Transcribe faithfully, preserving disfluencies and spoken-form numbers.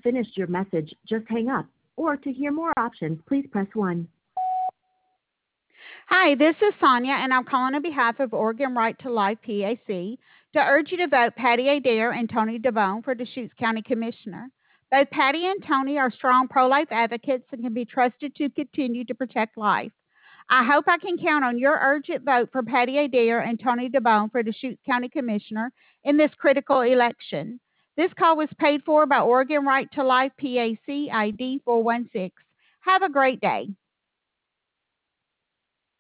finished your message, just hang up. Or to hear more options, please press one. Hi, this is Sonia, and I'm calling on behalf of Oregon Right to Life P A C to urge you to vote Patty Adair and Tony DeBone for Deschutes County Commissioner. Both Patty and Tony are strong pro-life advocates and can be trusted to continue to protect life. I hope I can count on your urgent vote for Patty Adair and Tony DeBone for Deschutes County Commissioner in this critical election. This call was paid for by Oregon Right to Life P A C I D four one six. Have a great day.